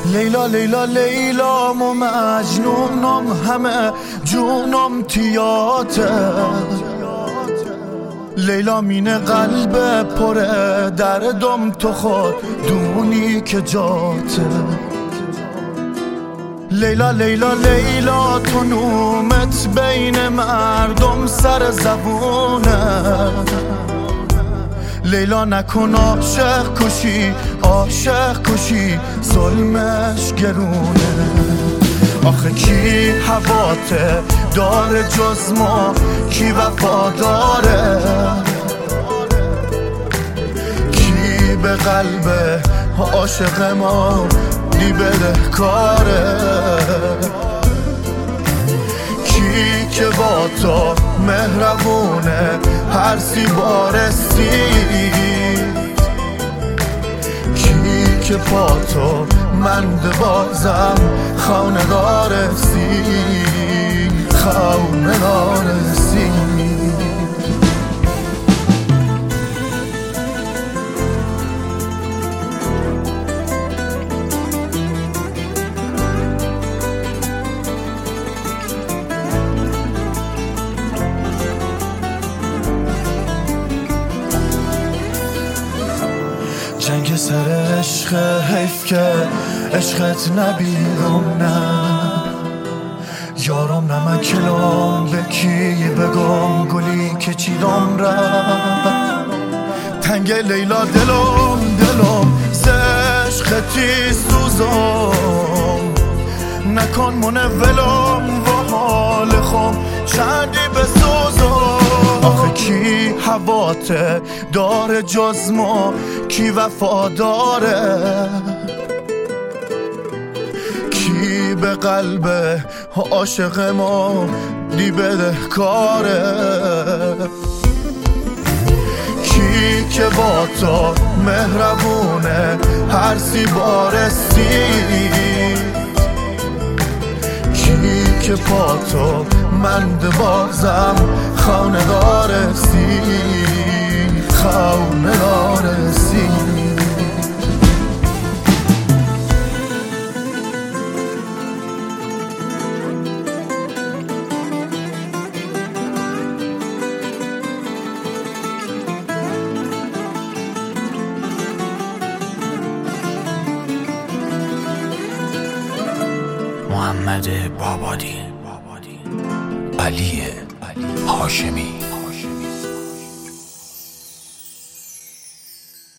لیلا لیلا لیلام و مجنونم همه جونم تیاته لیلا مینه قلب پره دردم تو خود دونی که جاته لیلا لیلا لیلا تو نومت بین مردم سر زبونه لیلا نکن عاشق کشی عاشق کشی ظلمش گرونه آخه کی هواته داره جز ما کی وفاداره کی به قلب عاشق ما دی بده کاره کی که با تو مهربونه هر سی بارستی کی که پا تو مند بازم خانه دارسی خانه دارسی جنگ سر عشق حیف که عشقت نبیرم نه یارم نه من کلام به کی بگم گلی که چیدم رفت تنگ لیلا دلم ز عشقتی سوزم نکن منولم و حال خم چندی بسوزم آخه کی هواته داره جز ما کی وفاداره کی به قلب عاشق ما دی بده کاره کی که با تو مهربونه هر سی بارستی کی که پا تو مند بازم خانه دارسی خانه دارسی محمد بابادی علی هاشمی